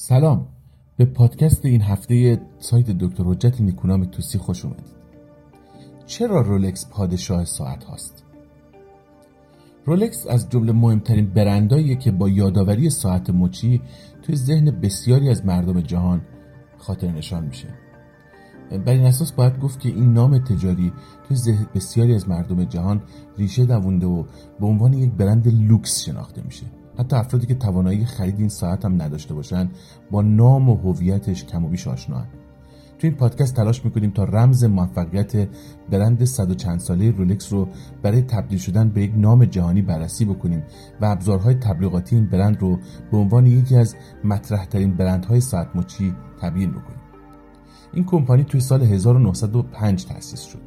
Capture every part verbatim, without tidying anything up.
سلام، به پادکست این هفته سایت دکتر حجت نیکونام توسی خوش اومدید. چرا رولکس پادشاه ساعت هاست؟ رولکس از جمله مهمترین برنداییه که با یادآوری ساعت مچی توی ذهن بسیاری از مردم جهان خاطر نشان میشه. بر این اساس باید گفت که این نام تجاری توی ذهن بسیاری از مردم جهان ریشه دوونده و به عنوان یک برند لوکس شناخته میشه. حتی افرادی که توانایی خرید این ساعت هم نداشته باشن با نام و هویتش کم و بیش آشنان. تو این پادکست تلاش میکنیم تا رمز موفقیت برند صد و چند ساله رولکس رو برای تبدیل شدن به یک نام جهانی بررسی بکنیم و ابزارهای تبلیغاتی این برند رو به عنوان یکی از مطرح ترین برندهای ساعت مچی تبیین بکنیم. این کمپانی توی سال هزار و نهصد و پنج تأسیس شد.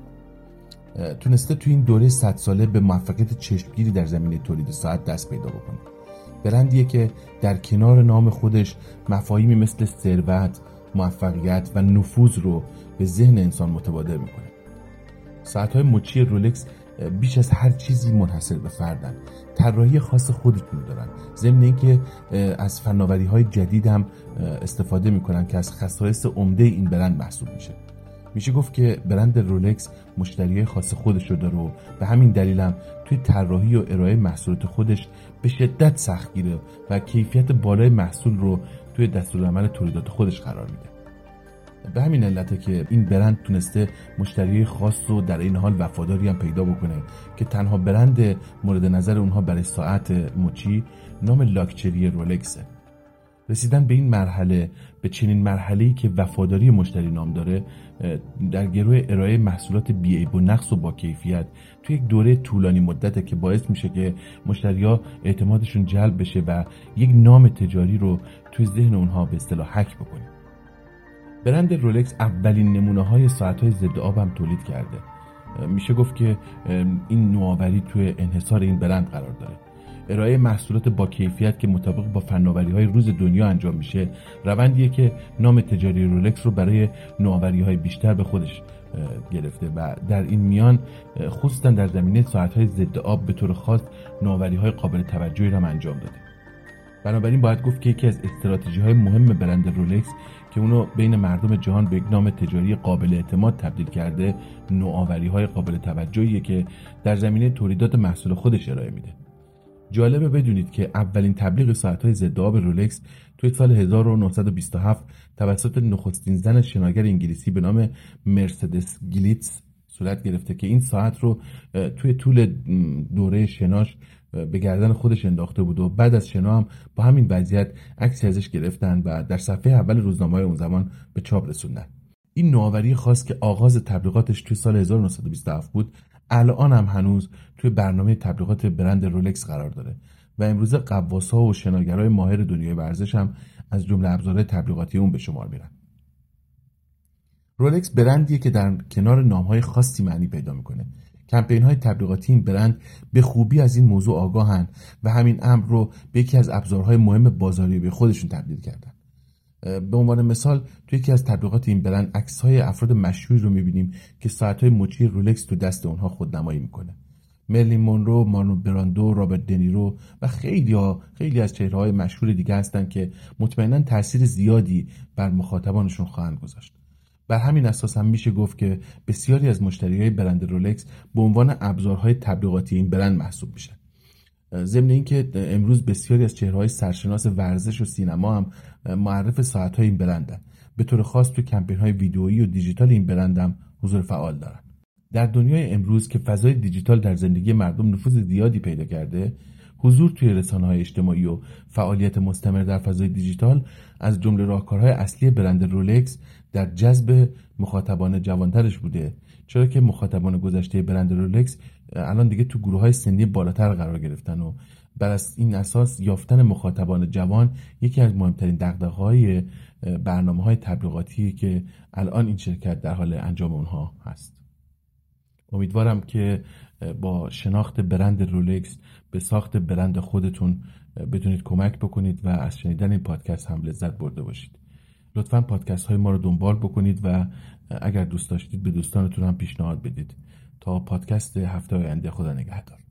تونسته توی این دوره صد ساله به موفقیت چشمگیری در زمینه تولید ساعت دست پیدا بکنه. برندیه که در کنار نام خودش مفاهیمی مثل ثروت، موفقیت و نفوذ رو به ذهن انسان متبادر میکنه. ساعت‌های مچی رولکس بیش از هر چیزی منحصر به فردن. طراحی خاص خودشون دارن. ضمن اینکه از فناوری‌های جدید هم استفاده میکنن که از خصایص عمده این برند محسوب میشه. میشه گفت که برند رولکس مشتریای خاص خودش رو داره و به همین دلیل هم توی طراحی و ارائه محصولات خودش به شدت سختگیره و کیفیت بالای محصول رو توی دستورالعمل تولیدات خودش قرار میده. به همین علته که این برند تونسته مشتریای خاص رو در این حال وفاداری هم پیدا بکنه که تنها برند مورد نظر اونها برای ساعت مچی نام لاکچری رولکسه. رسیدن به این مرحله، به چنین مرحله‌ای که وفاداری مشتری نام داره، در گروه ارائه محصولات بی‌عیب و نقص و با کیفیت توی یک دوره طولانی مدته که باعث میشه که مشتری‌ها اعتمادشون جلب بشه و یک نام تجاری رو توی ذهن اونها به اصطلاح هک بکنه. برند رولکس اولین نمونه‌های ساعت‌های ضد آب هم تولید کرده. میشه گفت که این نوآوری توی انحصار این برند قرار داره. ارائه محصولات با کیفیت که مطابق با فناوری‌های روز دنیا انجام میشه، روندیه که نام تجاری رولکس رو برای نوآوری‌های بیشتر به خودش گرفته و در این میان خصوصا در زمینه ساعت‌های ضد آب به طور خاص نوآوری‌های قابل توجهی را انجام داده. بنابراین باید گفت که یکی از استراتژی‌های مهم برند رولکس که اونو بین مردم جهان به یک نام تجاری قابل اعتماد تبدیل کرده، نوآوری‌های قابل توجهیه که در زمینه تولیدات محصول خودش ارائه میده. جالبه بدونید که اولین تبلیغ ساعت‌های ضد آب رولکس توی سال هزار و نهصد و بیست و هفت توسط نخستین زن شناگر انگلیسی به نام مرسدس گلیتس صورت گرفته که این ساعت رو توی طول دوره شناش به گردن خودش انداخته بود و بعد از شنا هم با همین وضعیت عکسی ازش گرفتن و در صفحه اول روزنامه‌های اون زمان به چاپ رسوندن. این نوآوری خاص که آغاز تبلیغاتش توی سال هزار و نهصد و بیست و هفت بود، الان هم هنوز توی برنامه تبلیغات برند رولکس قرار داره و امروزه غواص‌ها و شناگرای ماهر دنیای ورزش هم از جمله ابزارهای تبلیغاتی اون به شمار میرن. رولکس برندیه که در کنار نام‌های خاصی معنی پیدا میکنه. کمپین‌های تبلیغاتی این برند به خوبی از این موضوع آگاهن و همین امر رو به یکی از ابزارهای مهم بازاریابی خودشون تبدیل کردن. به عنوان مثال توی یکی از تبلیغات این برند عکس‌های افراد مشهوری رو می‌بینیم که ساعت‌های مچی رولکس تو دست اونها خودنمایی میکنه. مرلین مونرو، مارلون براندو، رابرت دنیرو و خیلی ها خیلی از چهره‌های مشهور دیگه هستن که مطمئناً تأثیر زیادی بر مخاطبانشون خواهند گذاشت. بر همین اساس هم میشه گفت که بسیاری از مشتریای برند رولکس به عنوان ابزارهای تبلیغاتی این برند محسوب میشن. ضمن اینکه امروز بسیاری از چهره‌های سرشناس ورزش و سینما هم معرف ساعت‌های این برندن. به طور خاص تو کمپین‌های ویدئویی و دیجیتال این برند هم حضور فعال دارن. در دنیای امروز که فضای دیجیتال در زندگی مردم نفوذ زیادی پیدا کرده، حضور توی رسانه‌های اجتماعی و فعالیت مستمر در فضای دیجیتال از جمله راهکارهای اصلی برند رولکس در جذب مخاطبان جوانترش بوده، چرا که مخاطبان گذشته برند رولکس الان دیگه تو گروه‌های سنی بالاتر قرار گرفتن و بر این اساس یافتن مخاطبان جوان یکی از مهمترین دغدغه‌های برنامه‌های تبلیغاتی که الان این شرکت در حال انجام اونها هست. امیدوارم که با شناخت برند رولکس به ساخت برند خودتون بتونید کمک بکنید و از شنیدن این پادکست هم لذت برده باشید. لطفاً پادکست های ما رو دنبال بکنید و اگر دوست داشتید به دوستانتون هم پیشنهاد بدید. تا پادکست هفته آینده، خدا نگهدار.